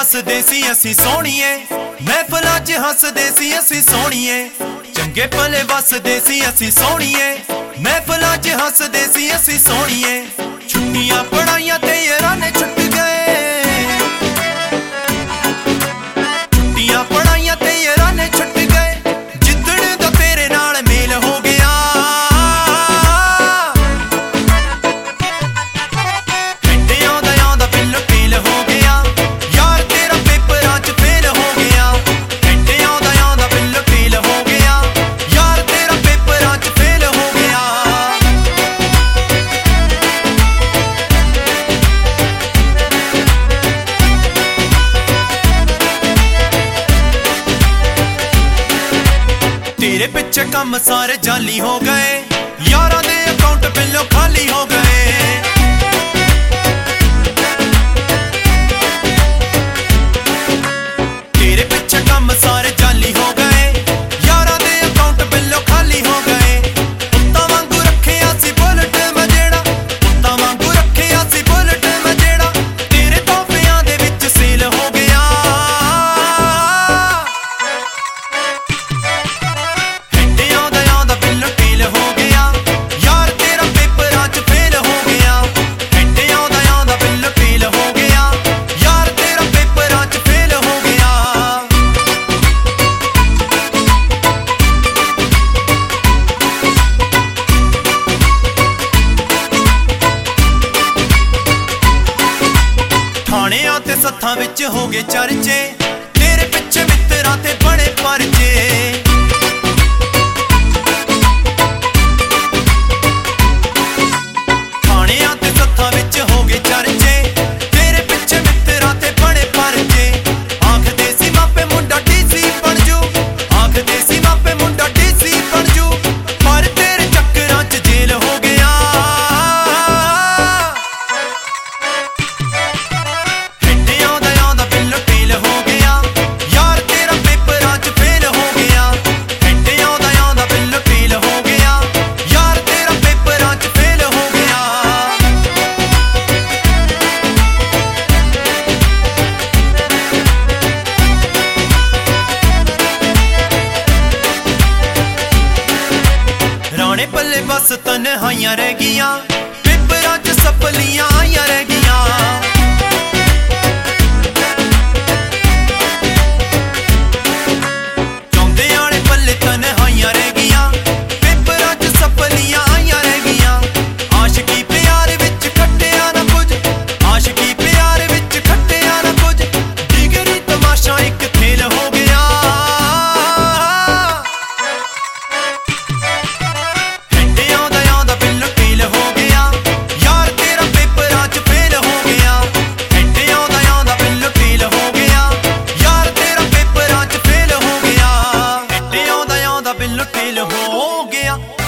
ਵਸਦੇ ਸੀ ਅਸੀਂ ਸੋਹਣੀਏ, ਮਹਿਫਲਾਂ 'ਚ ਹੱਸਦੇ ਸੀ ਅਸੀਂ ਸੋਹਣੀਏ। ਚੰਗੇ ਭਲੇ ਵਸਦੇ ਸੀ ਅਸੀਂ ਸੋਹਣੀਏ, ਮਹਿਫਲਾਂ 'ਚ ਹੱਸਦੇ ਸੀ ਅਸੀਂ ਸੋਹਣੀਏ। ਛੁੱਟੀਆਂ ਪੜਾਈਆਂ ਤੇ ਯਾਰਾਂ ਨੇ ਛੁੱਟ ਗਏ, ਛੁੱਟੀਆਂ ਪੜਾਈਆਂ ਤੇ ਯਾਰਾਂ ਨੇ ਛੁੱਟ ਗਏ। ਜਿੱਦਣ ਦਾ ਤੇਰੇ ਨਾਲ ਮੇਲ ਹੋ ਗਿਆ, ਘੰਟੇ ਆਉਂਦਾ ਆਉਂਦਾ ਬਿੱਲ ਫੇਲ ਹੋ ਗਿਆ। ਯਾਰ ਤੇਰਾ ਪੇਪਰਾਂ 'ਚ ਫੇਲ ਹੋ ਗਿਆ, ਘੰਟੇ ਆਉਂਦਾ ਆਉਂਦਾ ਬਿੱਲ ਫੇਲ ਹੋ ਗਿਆ। ਯਾਰ ਤੇਰਾ ਪੇਪਰਾਂ 'ਚ ਫੇਲ ਹੋ ਗਿਆ। ਤੇਰੇ ਪਿੱਛੇ ਕੰਮ ਸਾਰੇ ਜਾਲੀ ਹੋ ਗਏ, ਯਾਰਾਂ ਦੇ ਅਕਾਊਂਟ ਬਿੱਲੋਂ ਖਾਲੀ ਹੋ ਗਏ। ਤੇਰੇ ਪਿੱਛੇ ਕੰਮ ਸਾਰੇ ਜਾਲੀ ਹੋ ਗਏ, ਯਾਰਾਂ ਦੇ ਅਕਾਊਂਟ ਬਿੱਲੋਂ ਖਾਲੀ ਹੋ ਗਏ। ਪੁੱਤਾਂ ਵਾਂਗੂ ਰੱਖਿਆ ਸੀ ਬੁਲਟ ਮੈਂ ਜਿਹੜਾ, ਪੁੱਤਾਂ ਵਾਂਗੂ ਰੱਖਿਆ ਸੀ ਬੁਲਟ ਮੈਂ ਜਿਹੜਾ। ਤੇਰੇ ਤੋਹਫਿਆਂ ਦੇ ਵਿੱਚ ਸੇਲ ਹੋ ਗਿਆ, ਥਾਣਿਆਂ ਤੇ ਸੱਥਾਂ ਵਿੱਚ ਹੋ ਗਏ ਚਰਚੇ। ਤੇਰੇ ਪਿੱਛੇ ਮਿੱਤਰਾਂ ਤੇ ਬਣੇ ਪਰਚੇ। ਥਾਣਿਆਂ ਤੇ ਸੱਥਾਂ ਵਿੱਚ ਹੋ ਗਏ ਚਰਚੇ, ਤੇਰੇ ਪਿੱਛੇ ਮਿੱਤਰਾਂ ਤੇ ਬਣੇ ਪਰਚੇ। ਆਖਦੇ ਸੀ ਮਾਪੇ ਮੁੰਡਾ ਡੀਸੀ ਬਣ ਜੂ, ਆਖਦੇ ਸੀ ਮਾਪੇ ਮੁੰਡਾ ਡੀਸੀ ਬਣ ਜੂ। ਪਰ ਤੇਰੇ ਚੱਕਰਾਂ 'ਚ ਜੇਲ ਹੋ ਗਿਆ, ਰਾਣੇ ਪੱਲੇ ਬਸ ਤਨਹਾਈਆਂ ਰਹਿ ਗਈਆਂ। ਪੇਪਰਾਂ 'ਚ ਸਪਲੀਆਂ ਆਈਆਂ ਰਹਿ ਗਈਆਂ। ਚਾਹੁੰਦੇ ਆਲੇ ਪੱਲੇ ਤਨਹਾਈਆਂ ਰਹਿ ਗਈਆਂ, ਪੇਪਰਾਂ 'ਚ ਸਪਲੀਆਂ ਆਈਆਂ ਰਹਿ ਗਈਆਂ। ਆਸ਼ਕੀ ਪਿਆਰ ਵਿੱਚ ਖੱਟਿਆ ਨਾ ਕੁਝ, ਆਸ਼ਕੀ ਪਿਆਰ ਵਿੱਚ ਖੱਟਿਆ ਨਾ ਕੁਝ। ਡਿਗਰੀ ਤਮਾਸ਼ਾ ਇੱਕ ਖੇਲ ਹੋ ਗਿਆ, ਬਿੱਲ ਫੇਲ ਹੋ ਗਿਆ।